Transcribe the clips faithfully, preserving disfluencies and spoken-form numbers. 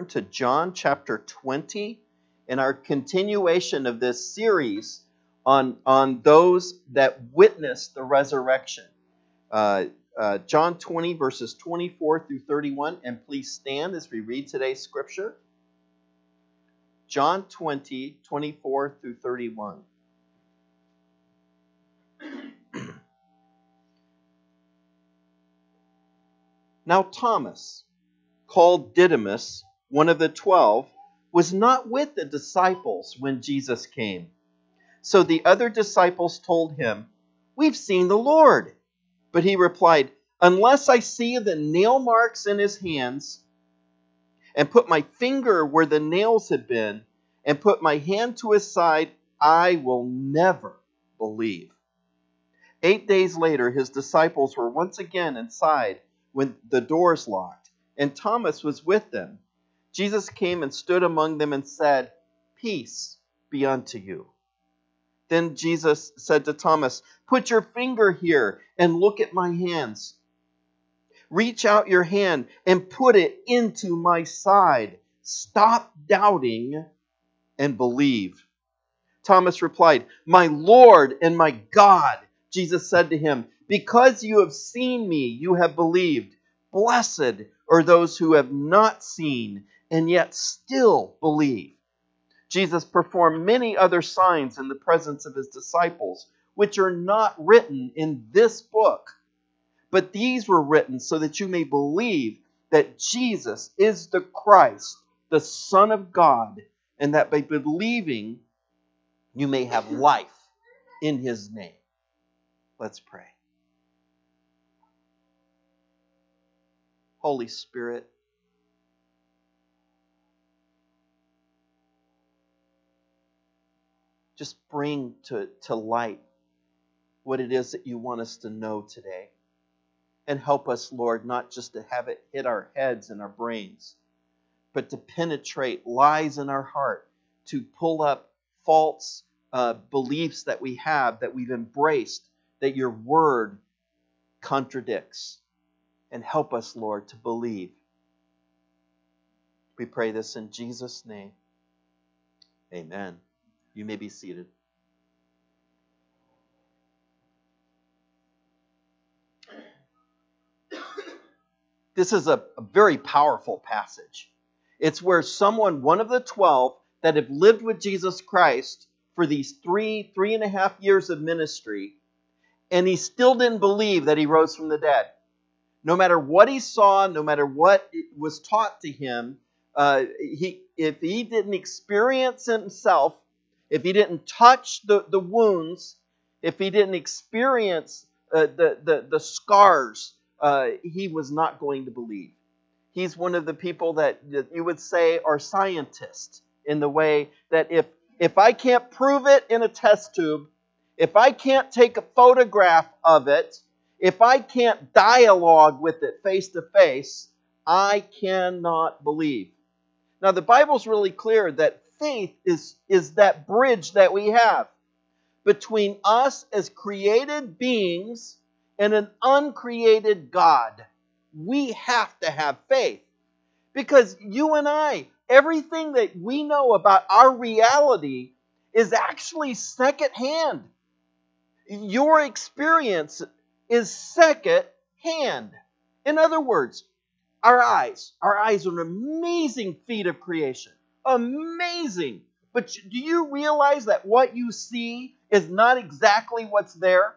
turn to John chapter twenty in our continuation of this series on, on those that witnessed the resurrection. Uh, uh, John twenty, verses twenty-four through thirty-one. And please stand as we read today's scripture. John twenty, twenty-four through thirty-one. Now Thomas, called Didymus, one of the twelve, was not with the disciples when Jesus came. So the other disciples told him, "We've seen the Lord." But he replied, "Unless I see the nail marks in his hands, and put my finger where the nails had been, and put my hand to his side, I will never believe." Eight days later, his disciples were once again inside when the doors locked, and Thomas was with them. Jesus came and stood among them and said, "Peace be unto you." Then Jesus said to Thomas, "Put your finger here and look at my hands. Reach out your hand and put it into my side. Stop doubting and believe." Thomas replied, "My Lord and my God." Jesus said to him, "Because you have seen me, you have believed. Blessed are those who have not seen and yet still believe." Jesus performed many other signs in the presence of his disciples, which are not written in this book. But these were written so that you may believe that Jesus is the Christ, the Son of God, and that by believing you may have life in his name. Let's pray. Holy Spirit, just bring to, to light what it is that you want us to know today. And help us, Lord, not just to have it hit our heads and our brains, but to penetrate lies in our heart, to pull up false uh, beliefs that we have, that we've embraced, that your word contradicts. And help us, Lord, to believe. We pray this in Jesus' name. Amen. You may be seated. This is a, a very powerful passage. It's where someone, one of the twelve, that have lived with Jesus Christ for these three, three and a half years of ministry, and he still didn't believe that he rose from the dead. No matter what he saw, no matter what was taught to him, uh, he if he didn't experience himself, if he didn't touch the, the wounds, if he didn't experience uh, the, the, the scars, uh, he was not going to believe. He's one of the people that, that you would say are scientists, in the way that if, if I can't prove it in a test tube, if I can't take a photograph of it, if I can't dialogue with it face to face, I cannot believe. Now, the Bible's really clear that faith is, is that bridge that we have between us as created beings and an uncreated God. We have to have faith. Because you and I, everything that we know about our reality is actually secondhand. Your experience is second-hand. In other words, our eyes. Our eyes are an amazing feat of creation. Amazing. But do you realize that what you see is not exactly what's there?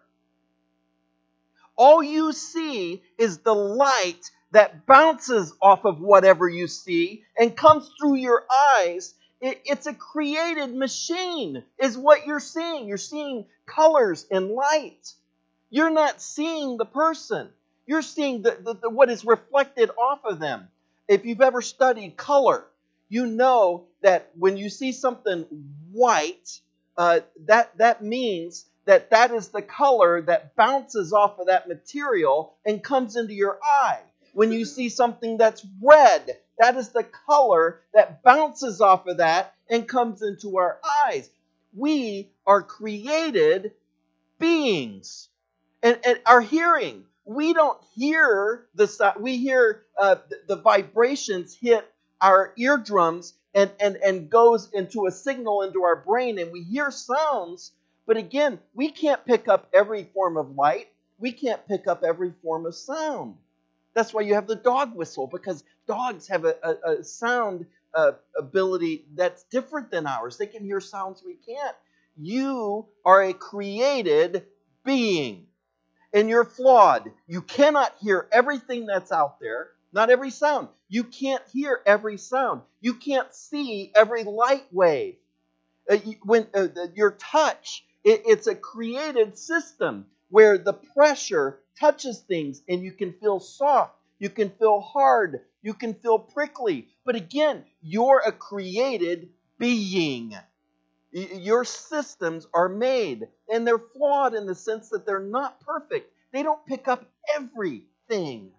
All you see is the light that bounces off of whatever you see and comes through your eyes. It's a created machine, is what you're seeing. You're seeing colors and light. You're not seeing the person. You're seeing the, the, the, what is reflected off of them. If you've ever studied color, you know that when you see something white, uh, that, that means that that is the color that bounces off of that material and comes into your eye. When you see something that's red, that is the color that bounces off of that and comes into our eyes. We are created beings. And, and our hearing, we don't hear the sound. We hear uh, the, the vibrations hit our eardrums and, and, and goes into a signal into our brain, and we hear sounds. But again, we can't pick up every form of light. We can't pick up every form of sound. That's why you have the dog whistle, because dogs have a, a, a sound uh, ability that's different than ours. They can hear sounds we can't. You are a created being, and you're flawed. You cannot hear everything that's out there, not every sound. You can't hear every sound. You can't see every light wave. Uh, when uh, the, your touch, it, it's a created system where the pressure touches things and you can feel soft, you can feel hard, you can feel prickly. But again, you're a created being. Your systems are made, and they're flawed in the sense that they're not perfect. They don't pick up everything.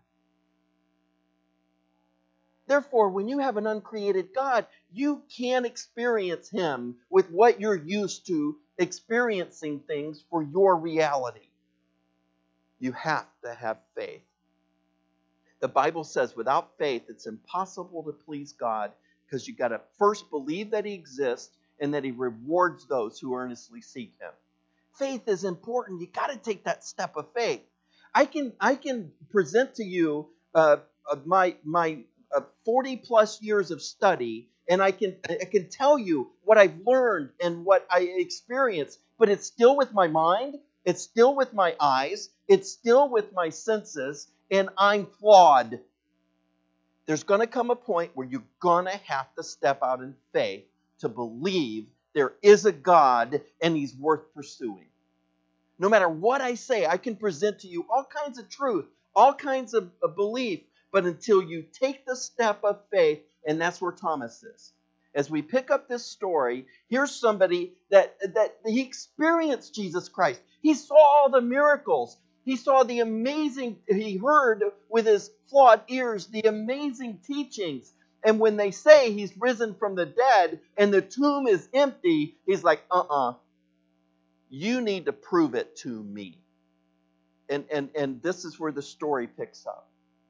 Therefore, when you have an uncreated God, you can't experience Him with what you're used to experiencing things for your reality. You have to have faith. The Bible says without faith, it's impossible to please God, because you got to first believe that He exists and that He rewards those who earnestly seek Him. Faith is important. You got to take that step of faith. I can I can present to you uh, uh, my my uh, forty plus years of study, and I can I can tell you what I've learned and what I experienced, but it's still with my mind. It's still with my eyes. It's still with my senses, and I'm flawed. There's going to come a point where you're going to have to step out in faith to believe there is a God and He's worth pursuing. No matter what I say, I can present to you all kinds of truth, all kinds of, of belief, but until you take the step of faith, and that's where Thomas is. As we pick up this story, here's somebody that, that he experienced Jesus Christ. He saw all the miracles. He saw the amazing, he heard with his flawed ears the amazing teachings. And when they say He's risen from the dead and the tomb is empty, he's like, uh-uh, you need to prove it to me. And, and, and this is where the story picks up.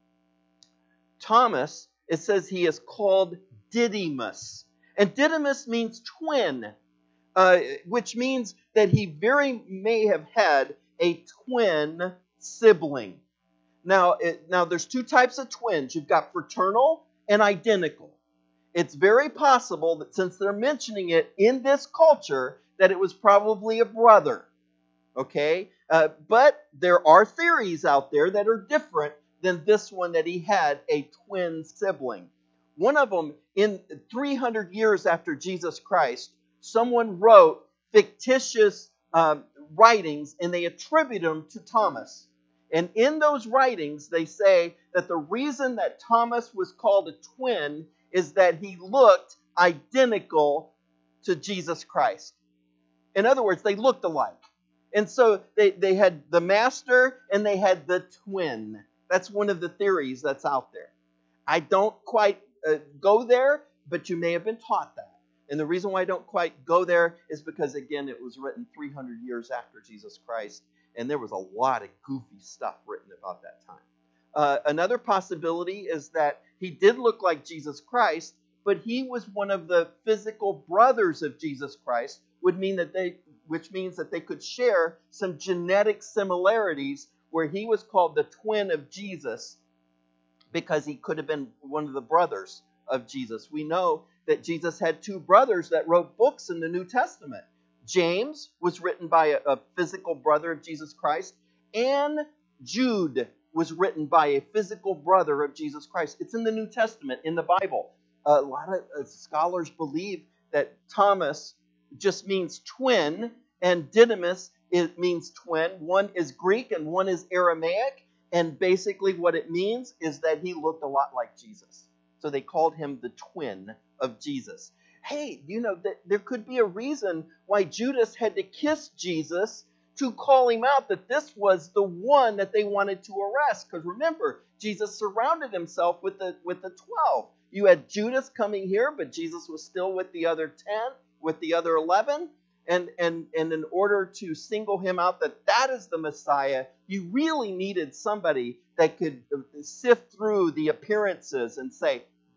Thomas, it says he is called Didymus. And Didymus means twin, uh, which means that he very may have had a twin sibling. Now, it, now there's two types of twins. You've got fraternal and identical. It's very possible that since they're mentioning it in this culture, that it was probably a brother. Okay? Uh, but there are theories out there that are different than this one, that he had a twin sibling. One of them, in three hundred years after Jesus Christ, someone wrote fictitious um, writings, and they attribute them to Thomas. And in those writings, they say that the reason that Thomas was called a twin is that he looked identical to Jesus Christ. In other words, they looked alike. And so they, they had the master and they had the twin. That's one of the theories that's out there. I don't quite uh, go there, but you may have been taught that. And the reason why I don't quite go there is because, again, it was written three hundred years after Jesus Christ, and there was a lot of goofy stuff written about that time. Uh, another possibility is that he did look like Jesus Christ, but he was one of the physical brothers of Jesus Christ, would mean that they, which means that they could share some genetic similarities, where he was called the twin of Jesus because he could have been one of the brothers of Jesus. We know that Jesus had two brothers that wrote books in the New Testament. James was written by a, a physical brother of Jesus Christ, and Jude was written by a physical brother of Jesus Christ. It's in the New Testament, in the Bible. A lot of uh, scholars believe that Thomas just means twin, and Didymus, it means twin. One is Greek and one is Aramaic, and basically what it means is that he looked a lot like Jesus. So they called him the twin of Jesus. Hey, you know, that there could be a reason why Judas had to kiss Jesus to call him out, that this was the one that they wanted to arrest. Because remember, Jesus surrounded himself with the with the twelve. You had Judas coming here, but Jesus was still with the other ten, with the other eleven. And, and, and in order to single him out that that is the Messiah, you really needed somebody that could sift through the appearances and say,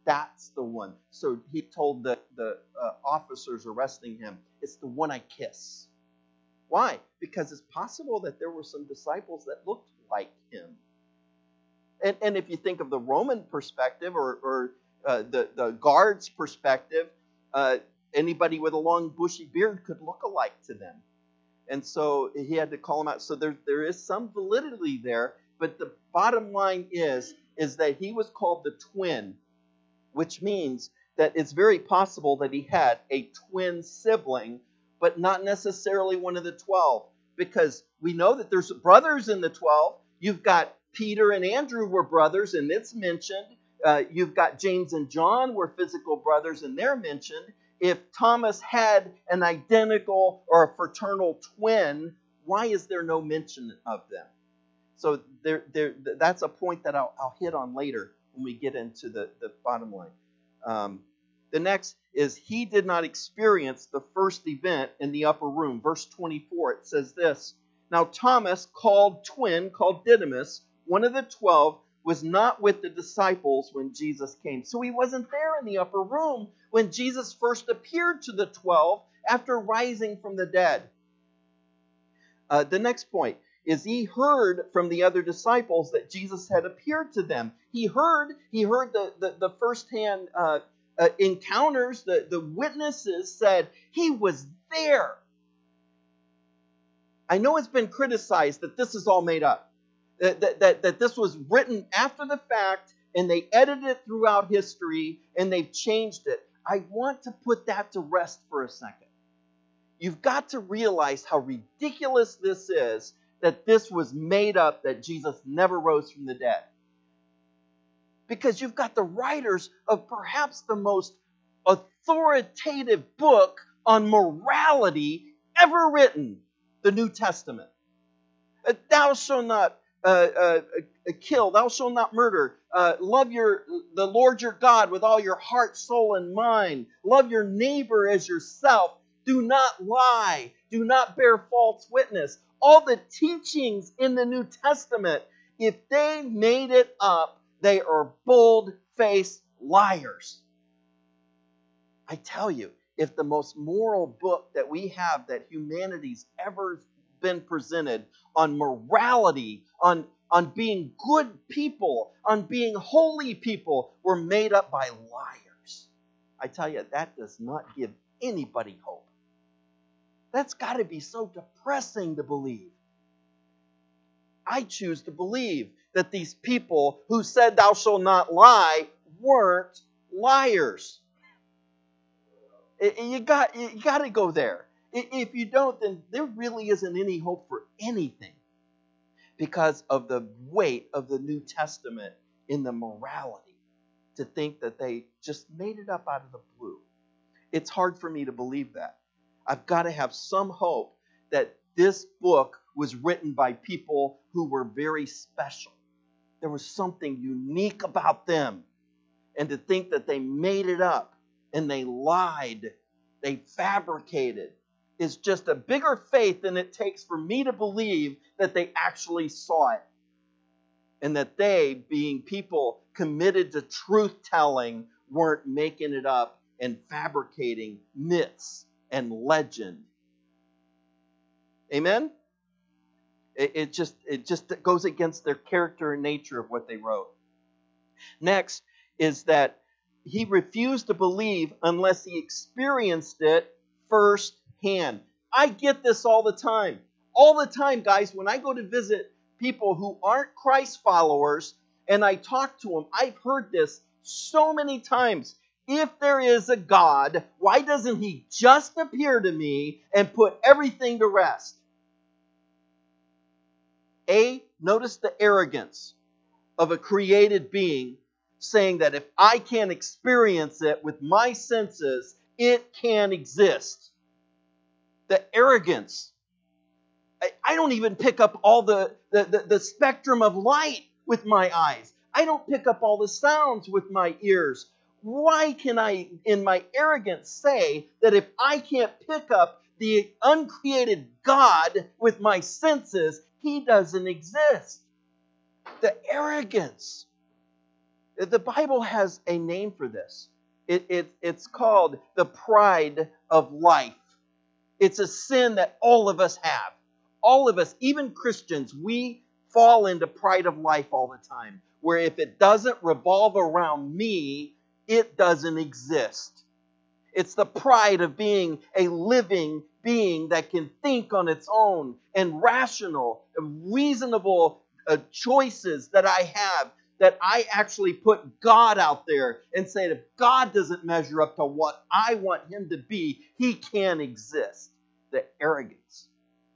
That's the one. So he told the, the uh, officers arresting him, it's the one I kiss. Why? Because it's possible that there were some disciples that looked like him. And, and if you think of the Roman perspective or, or uh, the, the guard's perspective, uh, anybody with a long bushy beard could look alike to them. And so he had to call them out. So there, there is some validity there. But the bottom line is, is that he was called the twin, which means that it's very possible that he had a twin sibling, but not necessarily one of the twelve. Because we know that there's brothers in the twelve. You've got Peter and Andrew were brothers, and it's mentioned. Uh, you've got James and John were physical brothers, and they're mentioned. If Thomas had an identical or a fraternal twin, why is there no mention of them? So there, there, that's a point that I'll, I'll hit on later when we get into the, the bottom line. Um, the next is he did not experience the first event in the upper room. Verse twenty-four, it says this. Now Thomas, called twin, called Didymus, one of the twelve, was not with the disciples when Jesus came. So he wasn't there in the upper room when Jesus first appeared to the twelve after rising from the dead. Uh, the next point is he heard from the other disciples that Jesus had appeared to them. He heard, he heard the, the, the firsthand uh, uh, encounters, the, the witnesses said he was there. I know it's been criticized that this is all made up. That, that, that, that this was written after the fact and they edited it throughout history and they've changed it. I want to put that to rest for a second. You've got to realize how ridiculous this is, that this was made up, that Jesus never rose from the dead. Because you've got the writers of perhaps the most authoritative book on morality ever written, the New Testament. Thou shalt not uh, uh, uh, kill, thou shalt not murder, uh, love your the Lord your God with all your heart, soul, and mind. Love your neighbor as yourself. Do not lie. Do not bear false witness. All the teachings in the New Testament, if they made it up, they are bold-faced liars. I tell you, if the most moral book that we have that humanity's ever been presented on morality, on, on being good people, on being holy people, were made up by liars, I tell you, that does not give anybody hope. That's got to be so depressing to believe. I choose to believe that these people who said thou shalt not lie weren't liars. You got, you got to go there. If you don't, then there really isn't any hope for anything because of the weight of the New Testament in the morality, to think that they just made it up out of the blue. It's hard for me to believe that. I've got to have some hope that this book was written by people who were very special. There was something unique about them. And to think that they made it up and they lied, they fabricated, is just a bigger faith than it takes for me to believe that they actually saw it. And that they, being people committed to truth-telling, weren't making it up and fabricating myths and legend. Amen? It, it just it just goes against their character and nature of what they wrote. Next is that he refused to believe unless he experienced it firsthand. I get this all the time. All the time, guys, when I go to visit people who aren't Christ followers and I talk to them, I've heard this so many times. If there is a God, why doesn't he just appear to me and put everything to rest? A, notice the arrogance of a created being saying that if I can't experience it with my senses, it can't exist. The arrogance. I, I don't even pick up all the, the, the, the spectrum of light with my eyes. I don't pick up all the sounds with my ears. Why can I, in my arrogance, say that if I can't pick up the uncreated God with my senses, he doesn't exist? The arrogance. The Bible has a name for this. It, it, it's called the pride of life. It's a sin that all of us have. All of us, even Christians, we fall into pride of life all the time, where if it doesn't revolve around me, it doesn't exist. It's the pride of being a living being that can think on its own, and rational, reasonable uh, choices that I have, that I actually put God out there and say, if God doesn't measure up to what I want him to be, he can't exist. The arrogance.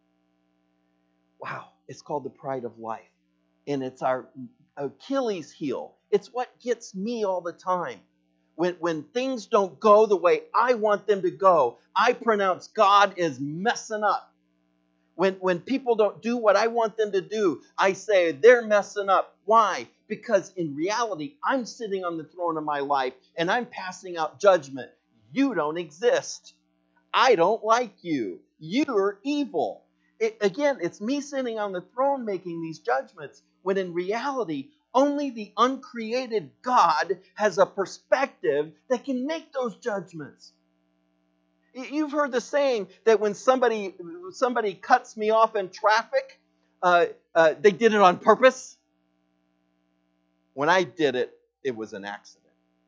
Wow, it's called the pride of life. And it's our Achilles heel. It's what gets me all the time. When, when things don't go the way I want them to go, I pronounce God is messing up. When, when people don't do what I want them to do, I say they're messing up. Why? Because in reality, I'm sitting on the throne of my life and I'm passing out judgment. You don't exist. I don't like you. You're evil. It, again, it's me sitting on the throne making these judgments, when in reality, only the uncreated God has a perspective that can make those judgments. You've heard the saying that when somebody somebody cuts me off in traffic, uh, uh, they did it on purpose. When I did it, it was an accident.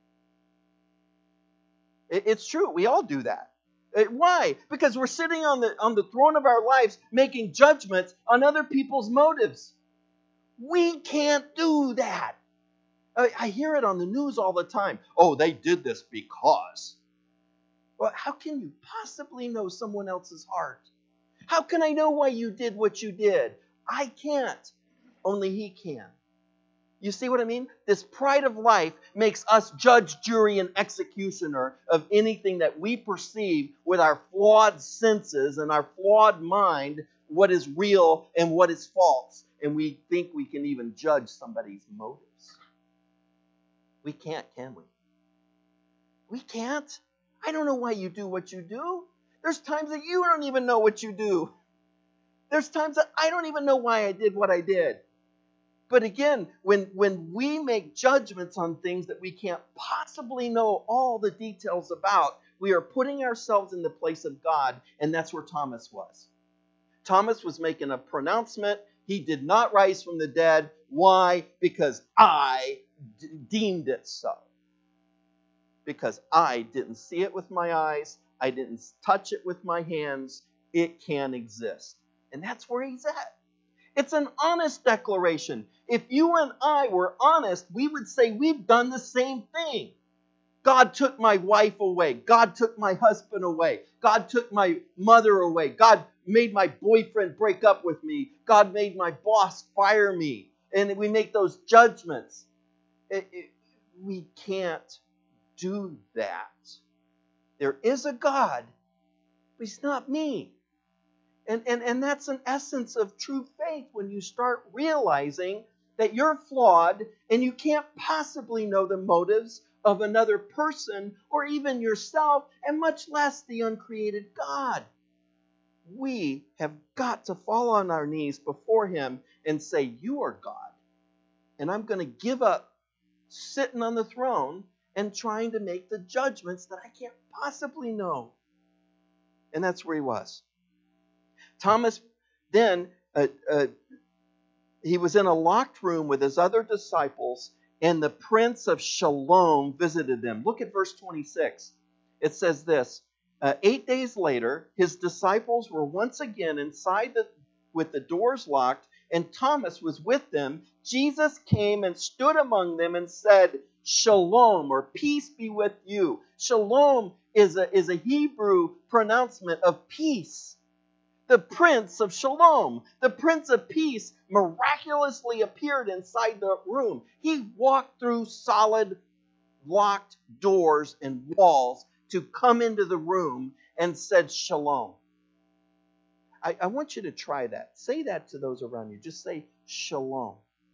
It, it's true. We all do that. It, why? Because we're sitting on the on the throne of our lives making judgments on other people's motives. We can't do that. I, I hear it on the news all the time. Oh, they did this because. Well, how can you possibly know someone else's heart? How can I know why you did what you did? I can't. Only he can. You see what I mean? This pride of life makes us judge, jury, and executioner of anything that we perceive with our flawed senses and our flawed mind, what is real and what is false. And we think we can even judge somebody's motives. We can't, can we? We can't. I don't know why you do what you do. There's times that you don't even know what you do. There's times that I don't even know why I did what I did. But again, when, when we make judgments on things that we can't possibly know all the details about, we are putting ourselves in the place of God, and that's where Thomas was. Thomas was making a pronouncement. He did not rise from the dead. Why? Because I d- deemed it so. Because I didn't see it with my eyes. I didn't touch it with my hands. It can exist. And that's where he's at. It's an honest declaration. If you and I were honest, we would say we've done the same thing. God took my wife away. God took my husband away. God took my mother away. God made my boyfriend break up with me. God made my boss fire me. And we make those judgments. It, it, we can't do that. There is a God, but he's not me. And, and, and that's an essence of true faith, when you start realizing that you're flawed and you can't possibly know the motives of another person or even yourself, and much less the uncreated God. We have got to fall on our knees before him and say, you are God. And I'm going to give up sitting on the throne and trying to make the judgments that I can't possibly know. And that's where he was. Thomas then, uh, uh, he was in a locked room with his other disciples, and the Prince of Shalom visited them. Look at verse twenty-six. It says this, uh, eight days later, his disciples were once again inside the, with the doors locked, and Thomas was with them. Jesus came and stood among them and said, Shalom, or peace be with you. Shalom is a, is a Hebrew pronouncement of peace. The Prince of Shalom, the Prince of Peace, miraculously appeared inside the room. He walked through solid, locked doors and walls to come into the room and said Shalom. I, I want you to try that. Say that to those around you. Just say Shalom.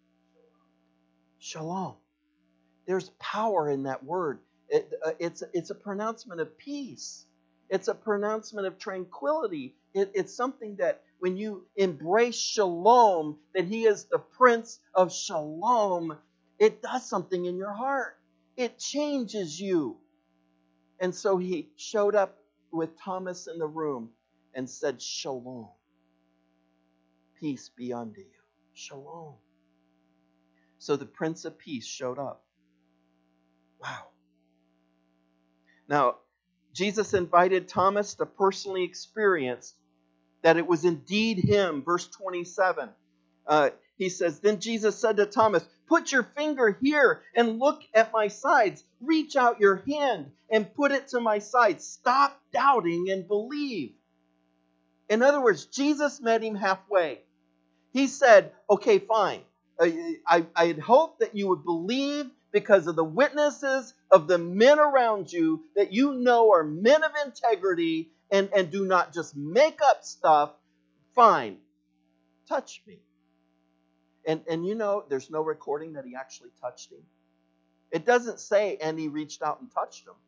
Shalom. There's power in that word. It, uh, it's, it's a pronouncement of peace. It's a pronouncement of tranquility. It, it's something that when you embrace Shalom, that he is the Prince of Shalom, It does something in your heart. It changes you. And so he showed up with Thomas in the room and said, Shalom. Peace be unto you. Shalom. So the Prince of Peace showed up. Wow. Now, Jesus invited Thomas to personally experience that it was indeed him. Verse twenty-seven. Uh, he says, Then Jesus said to Thomas, Put your finger here and look at my sides. Reach out your hand and put it to my side. Stop doubting and believe. In other words, Jesus met him halfway. He said, okay, fine. I, I, I had hoped that you would believe because of the witnesses of the men around you that you know are men of integrity and, and do not just make up stuff. Fine. Touch me. And, and you know, there's no recording that he actually touched him. It doesn't say, and he reached out and touched him.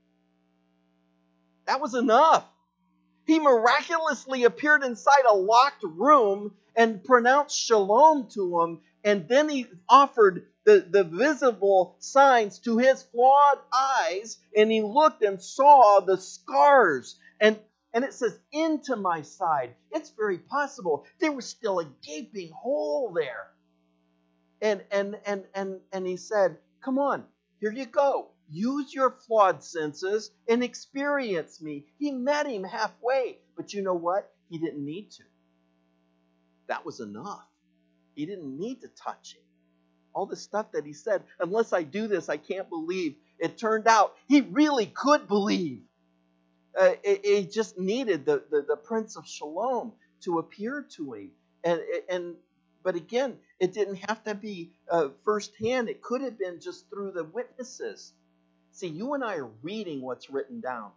That was enough. He miraculously appeared inside a locked room and pronounced shalom to him. And then he offered the, the visible signs to his flawed eyes. And he looked and saw the scars. And, and it says, into my side. It's very possible. There was still a gaping hole there. And, and, and, and, and he said, come on, here you go. Use your flawed senses and experience me. He met him halfway. But you know what? He didn't need to. That was enough. He didn't need to touch him. All the stuff that he said, unless I do this, I can't believe. It turned out he really could believe. Uh, it, it just needed the, the, the Prince of Shalom to appear to him. And, and But again, it didn't have to be uh, firsthand. It could have been just through the witnesses. See, you and I are reading what's written down.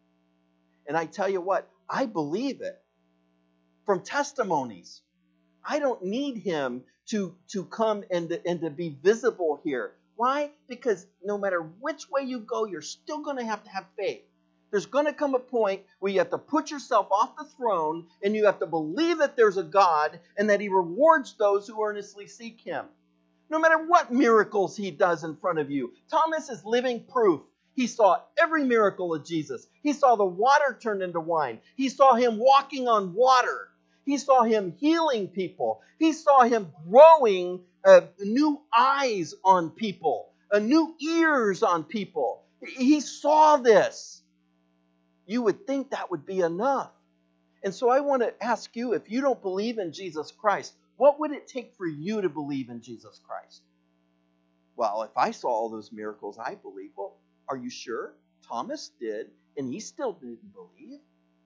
And I tell you what, I believe it from testimonies. I don't need him to, to come and to, and to be visible here. Why? Because no matter which way you go, you're still going to have to have faith. There's going to come a point where you have to put yourself off the throne and you have to believe that there's a God and that he rewards those who earnestly seek him. No matter what miracles he does in front of you. Thomas is living proof. He saw every miracle of Jesus. He saw the water turned into wine. He saw him walking on water. He saw him healing people. He saw him growing uh, new eyes on people, uh, new ears on people. He saw this. You would think that would be enough. And so I want to ask you, if you don't believe in Jesus Christ, what would it take for you to believe in Jesus Christ? Well, if I saw all those miracles, I believe. Well, are you sure? Thomas did, and he still didn't believe.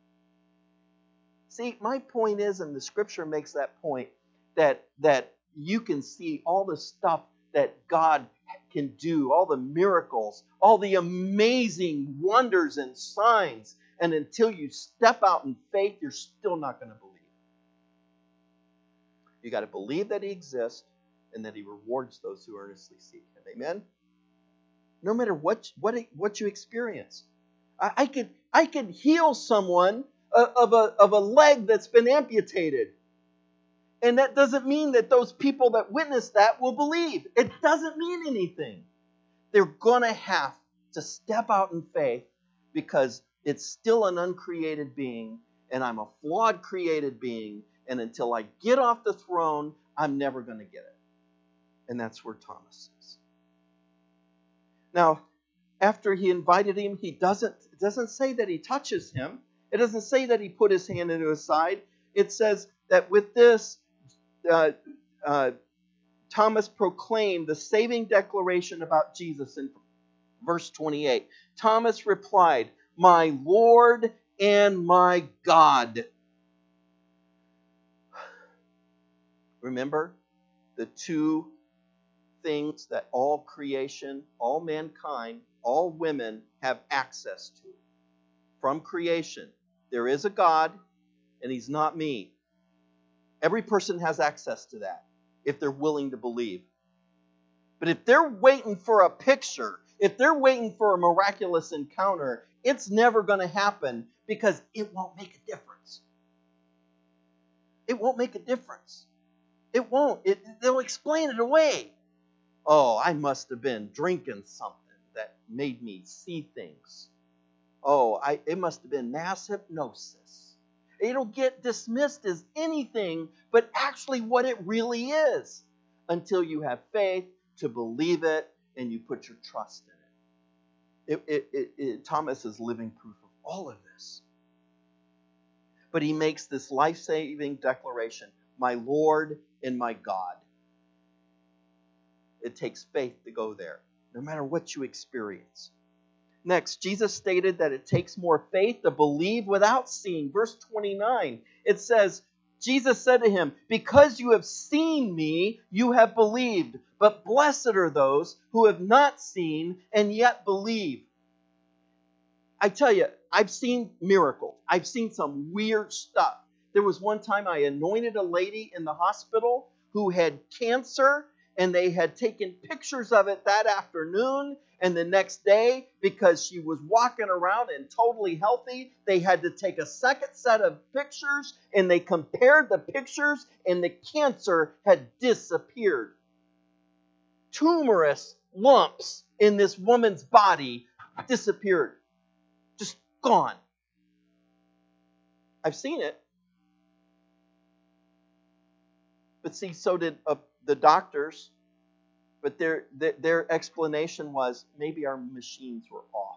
See, my point is, and the scripture makes that point, that, that you can see all the stuff that God can do, all the miracles, all the amazing wonders and signs, and until you step out in faith, you're still not going to believe. You got to believe that he exists and that he rewards those who earnestly seek him. Amen? No matter what, what, what you experience. I, I could I could heal someone of a, of a leg that's been amputated. And that doesn't mean that those people that witness that will believe. It doesn't mean anything. They're going to have to step out in faith because it's still an uncreated being and I'm a flawed created being. And until I get off the throne, I'm never going to get it. And that's where Thomas is. Now, after he invited him, he doesn't, it doesn't say that he touches him. It doesn't say that he put his hand into his side. It says that with this, uh, uh, Thomas proclaimed the saving declaration about Jesus in verse twenty-eight. Thomas replied, "My Lord and my God." Remember the two things that all creation, all mankind, all women have access to. From creation, there is a God, and he's not me. Every person has access to that if they're willing to believe. But if they're waiting for a picture, if they're waiting for a miraculous encounter, it's never going to happen because it won't make a difference. It won't make a difference. It won't. It, they'll explain it away. Oh, I must have been drinking something that made me see things. Oh, I it must have been mass hypnosis. It'll get dismissed as anything but actually what it really is until you have faith to believe it and you put your trust in it. It, it, it, it Thomas is living proof of all of this. But he makes this life-saving declaration, my Lord and my God. It takes faith to go there, no matter what you experience. Next, Jesus stated that it takes more faith to believe without seeing. Verse twenty-nine, it says, Jesus said to him, because you have seen me, you have believed. But blessed are those who have not seen and yet believe. I tell you, I've seen miracles. I've seen some weird stuff. There was one time I anointed a lady in the hospital who had cancer, and they had taken pictures of it that afternoon. And the next day, because she was walking around and totally healthy, they had to take a second set of pictures, and they compared the pictures, and the cancer had disappeared. Tumorous lumps in this woman's body disappeared. Just gone. I've seen it. But see, so did uh, the doctors. But their, their their explanation was maybe our machines were off.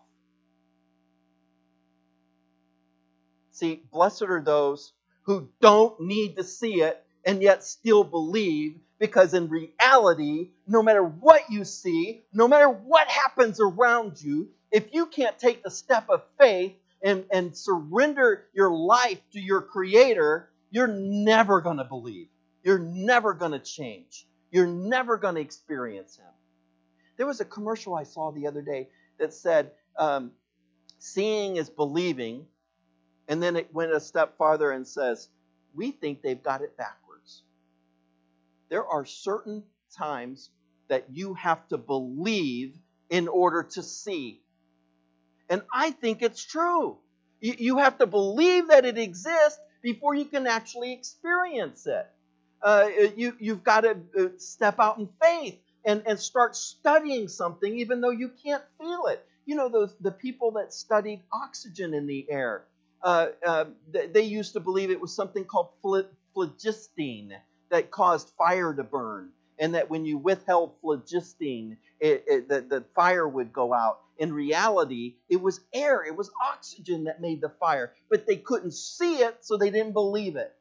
See, blessed are those who don't need to see it and yet still believe, because in reality, no matter what you see, no matter what happens around you, if you can't take the step of faith and, and surrender your life to your Creator, you're never going to believe. You're never going to change. You're never going to experience Him. There was a commercial I saw the other day that said, um, seeing is believing, and then it went a step farther and says, we think they've got it backwards. There are certain times that you have to believe in order to see. And I think it's true. You, you have to believe that it exists before you can actually experience it. Uh, you, you've got to step out in faith and, and start studying something even though you can't feel it. You know, those the people that studied oxygen in the air, uh, uh, they, they used to believe it was something called phlogiston that caused fire to burn, and that when you withheld phlogiston, it, it, the, the fire would go out. In reality, it was air, it was oxygen that made the fire, but they couldn't see it, so they didn't believe it.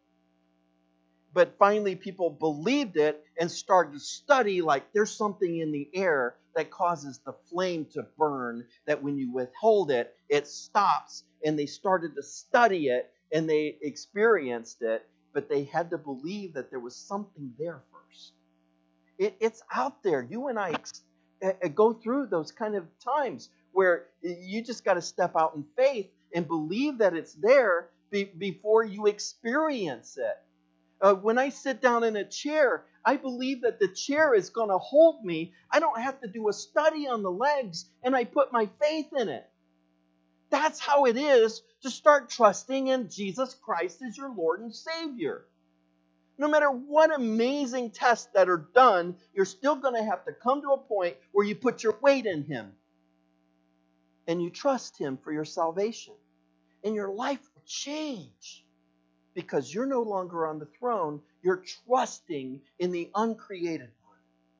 But finally, people believed it and started to study, like there's something in the air that causes the flame to burn, that when you withhold it, it stops. And they started to study it, and they experienced it, but they had to believe that there was something there first. It, it's out there. You and I ex- go through those kind of times where you just got to step out in faith and believe that it's there be- before you experience it. Uh, when I sit down in a chair, I believe that the chair is going to hold me. I don't have to do a study on the legs, and I put my faith in it. That's how it is to start trusting in Jesus Christ as your Lord and Savior. No matter what amazing tests that are done, you're still going to have to come to a point where you put your weight in Him and you trust Him for your salvation. And your life will change. Because you're no longer on the throne, you're trusting in the uncreated one.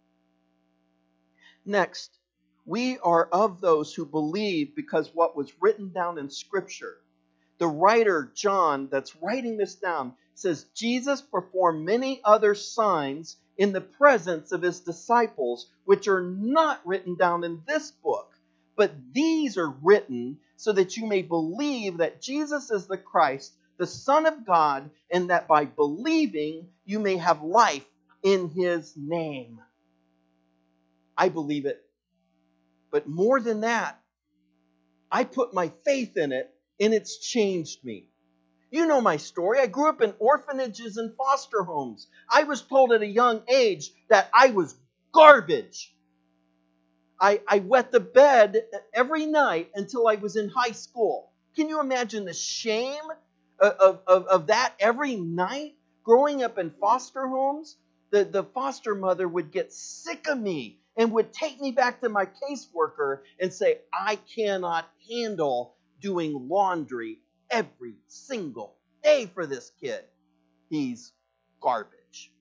Next, we are of those who believe because what was written down in Scripture. The writer, John, that's writing this down, says Jesus performed many other signs in the presence of His disciples, which are not written down in this book. But these are written so that you may believe that Jesus is the Christ, the Son of God, and that by believing you may have life in His name. I believe it. But more than that, I put my faith in it, and it's changed me. You know my story. I grew up in orphanages and foster homes. I was told at a young age that I was garbage. I, I wet the bed every night until I was in high school. Can you imagine the shame Of, of, of that every night? Growing up in foster homes, the, the foster mother would get sick of me and would take me back to my caseworker and say, I cannot handle doing laundry every single day for this kid. He's garbage.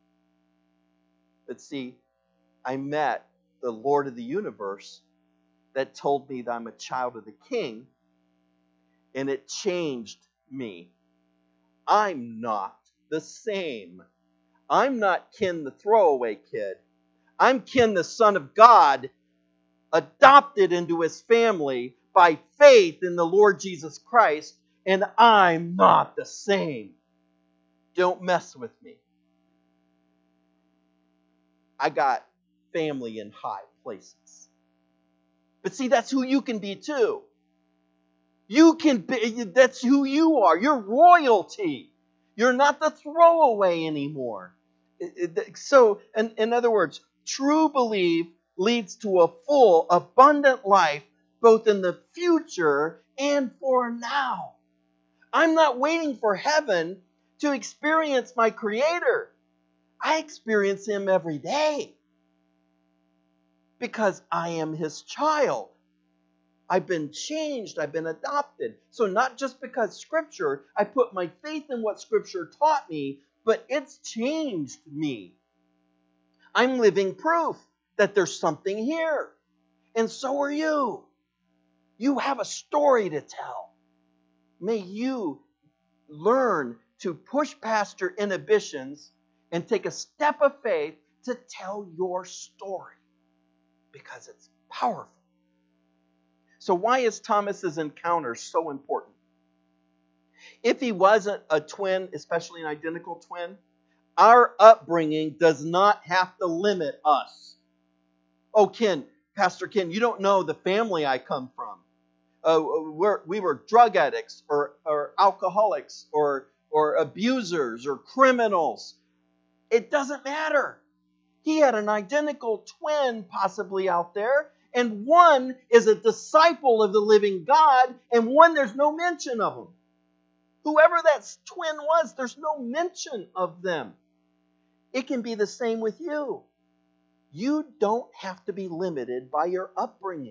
But see, I met the Lord of the universe that told me that I'm a child of the King, and it changed me. I'm not the same. I'm not Ken the throwaway kid. I'm Ken the Son of God, adopted into his family by faith in the Lord Jesus Christ, and I'm not the same. Don't mess with me. I got family in high places. But see, that's who you can be too. You can be, that's who you are. You're royalty. You're not the throwaway anymore. So, in, in other words, true belief leads to a full, abundant life, both in the future and for now. I'm not waiting for heaven to experience my Creator. I experience Him every day because I am His child. I've been changed. I've been adopted. So not just because Scripture, I put my faith in what Scripture taught me, but it's changed me. I'm living proof that there's something here. And so are you. You have a story to tell. May you learn to push past your inhibitions and take a step of faith to tell your story, because it's powerful. So why is Thomas's encounter so important? If he wasn't a twin, especially an identical twin, our upbringing does not have to limit us. Oh, Ken, Pastor Ken, you don't know the family I come from. Uh, we're, we were drug addicts or, or alcoholics or, or abusers or criminals. It doesn't matter. He had an identical twin possibly out there, and one is a disciple of the living God, and one there's no mention of him. Whoever that twin was, there's no mention of them. It can be the same with you. You don't have to be limited by your upbringing.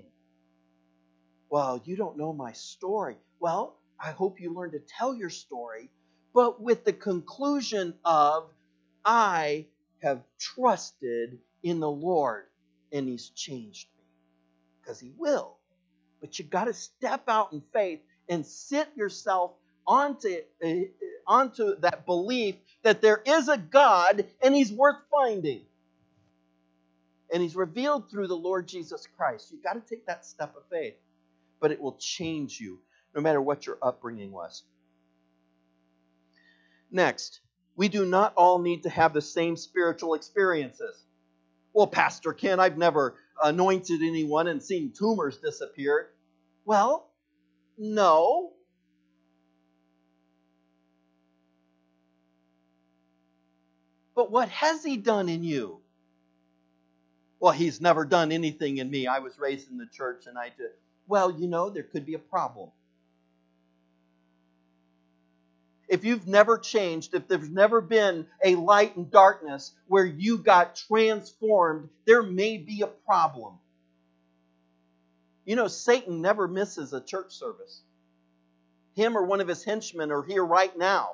Well, you don't know my story. Well, I hope you learn to tell your story, but with the conclusion of, I have trusted in the Lord, and He's changed me. Because He will. But you got to step out in faith and sit yourself onto, uh, onto that belief that there is a God and He's worth finding. And He's revealed through the Lord Jesus Christ. You've got to take that step of faith. But it will change you no matter what your upbringing was. Next, we do not all need to have the same spiritual experiences. Well, Pastor Ken, I've never anointed anyone and seen tumors disappear. Well, no. But what has He done in you? Well, He's never done anything in me. I was raised in the church and I did. Well, you know, there could be a problem. If you've never changed, if there's never been a light and darkness where you got transformed, there may be a problem. You know, Satan never misses a church service. Him or one of his henchmen are here right now.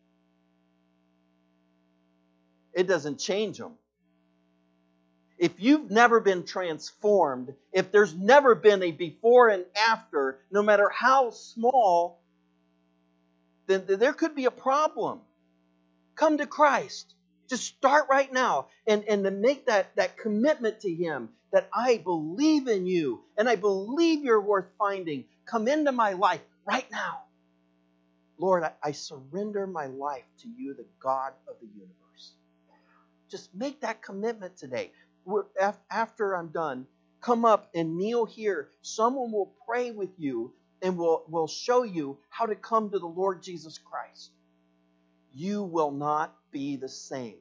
It doesn't change them. If you've never been transformed, if there's never been a before and after, no matter how small, then there could be a problem. Come to Christ. Just start right now and, and to make that, that commitment to Him that I believe in you and I believe you're worth finding. Come into my life right now. Lord, I, I surrender my life to you, the God of the universe. Just make that commitment today. We're, after I'm done, come up and kneel here. Someone will pray with you and will, will show you how to come to the Lord Jesus Christ. You will not be the same.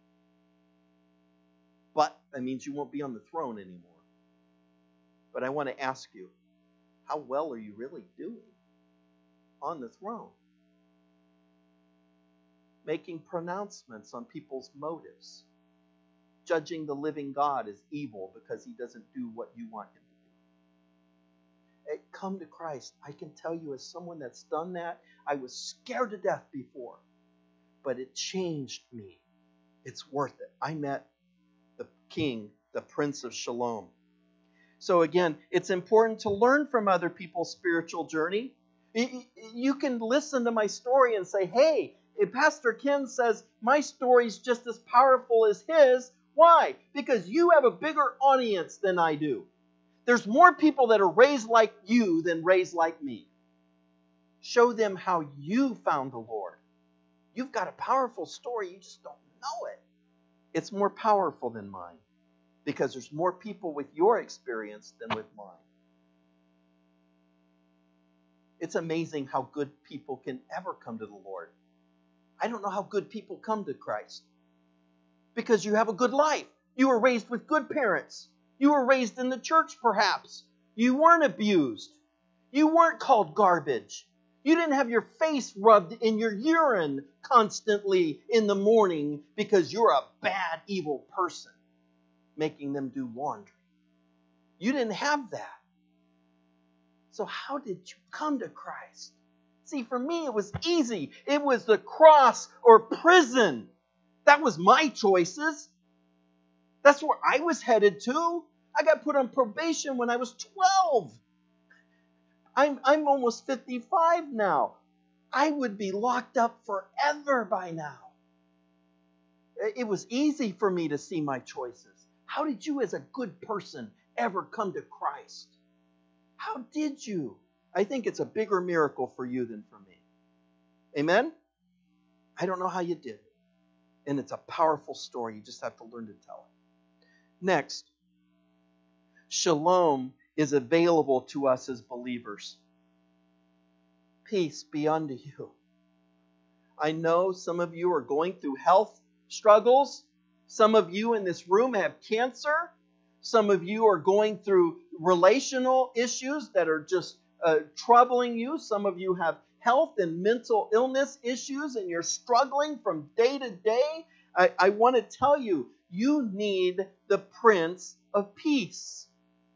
But that means you won't be on the throne anymore. But I want to ask you, how well are you really doing on the throne? Making pronouncements on people's motives. judging the living God as evil because he doesn't do what you want him to do. Come to Christ. I can tell you, as someone that's done that, I was scared to death before, but it changed me. It's worth it. I met the King, the Prince of Shalom. So again, it's important to learn from other people's spiritual journey. You can listen to my story and say, hey, if Pastor Ken says my story's just as powerful as his, why? Because you have a bigger audience than I do. There's more people that are raised like you than raised like me. Show them how you found the Lord. You've got a powerful story, you just don't know it. It's more powerful than mine because there's more people with your experience than with mine. It's amazing how good people can ever come to the Lord. I don't know how good people come to Christ. Because you have a good life. You were raised with good parents. You were raised in the church, perhaps. You weren't abused. You weren't called garbage. You didn't have your face rubbed in your urine constantly in the morning because you're a bad, evil person making them do laundry. You didn't have that. So how did you come to Christ? See, for me, it was easy. It was the cross or prison. That was my choices. That's where I was headed to. I got put on probation when I was twelve. I'm, I'm almost fifty-five now. I would be locked up forever by now. It was easy for me to see my choices. How did you, as a good person, ever come to Christ? How did you? I think it's a bigger miracle for you than for me. Amen? I don't know how you did it. And it's a powerful story. You just have to learn to tell it. Next, shalom is available to us as believers. Peace be unto you. I know some of you are going through health struggles. Some of you in this room have cancer. Some of you are going through relational issues that are just uh, troubling you. Some of you have health and mental illness issues and you're struggling from day to day. I, I want to tell you, you need the Prince of Peace.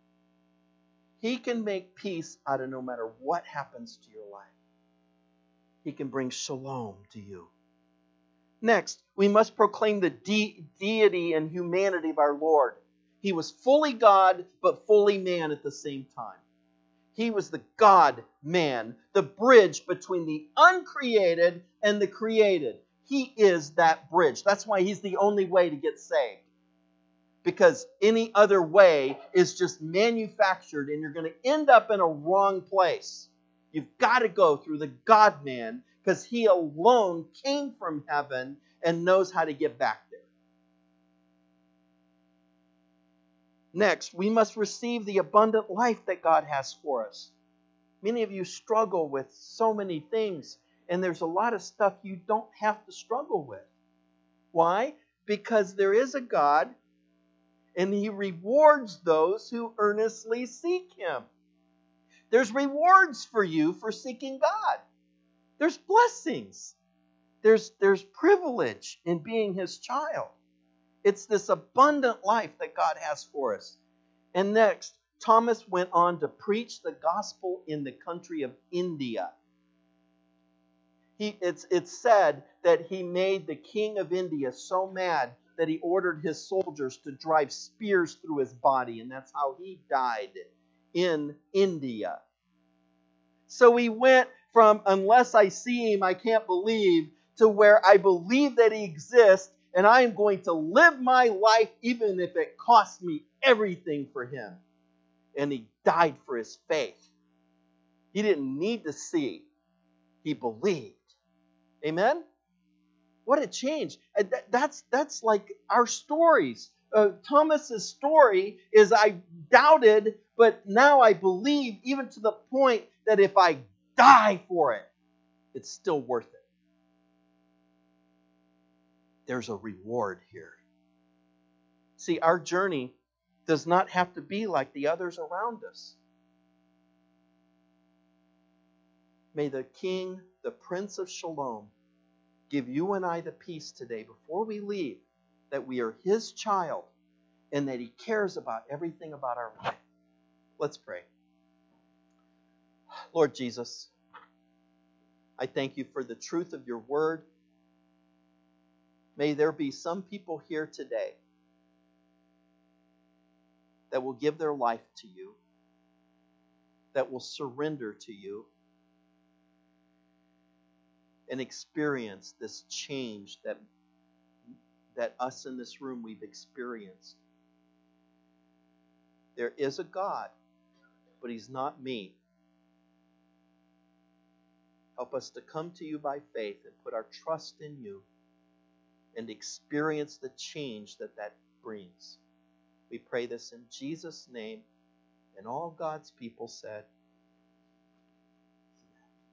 He can make peace out of no matter what happens to your life. He can bring shalom to you. Next, we must proclaim the de- deity and humanity of our Lord. He was fully God, but fully man at the same time. He was the God-man, the bridge between the uncreated and the created. He is that bridge. That's why he's the only way to get saved. Because any other way is just manufactured and you're going to end up in a wrong place. You've got to go through the God-man because he alone came from heaven and knows how to get back there. Next, we must receive the abundant life that God has for us. Many of you struggle with so many things, and there's a lot of stuff you don't have to struggle with. Why? Because there is a God, and he rewards those who earnestly seek him. There's rewards for you for seeking God. There's blessings. There's, there's privilege in being his child. It's this abundant life that God has for us. And next, Thomas went on to preach the gospel in the country of India. He, it's, it's said that he made the king of India so mad that he ordered his soldiers to drive spears through his body, and that's how he died in India. So he went from, unless I see him, I can't believe, to where I believe that he exists, and I am going to live my life even if it costs me everything for him. And he died for his faith. He didn't need to see. He believed. Amen? What a change. That's, that's like our stories. Uh, Thomas's story is I doubted, but now I believe, even to the point that if I die for it, it's still worth it. There's a reward here. See, our journey does not have to be like the others around us. May the King, the Prince of Shalom, give you and I the peace today before we leave that we are His child and that He cares about everything about our life. Let's pray. Lord Jesus, I thank You for the truth of Your word. May there be some people here today that will give their life to You, that will surrender to You, and experience this change that, that us in this room we've experienced. There is a God, but He's not me. Help us to come to You by faith and put our trust in You and experience the change that that brings. We pray this in Jesus' name, and all God's people said,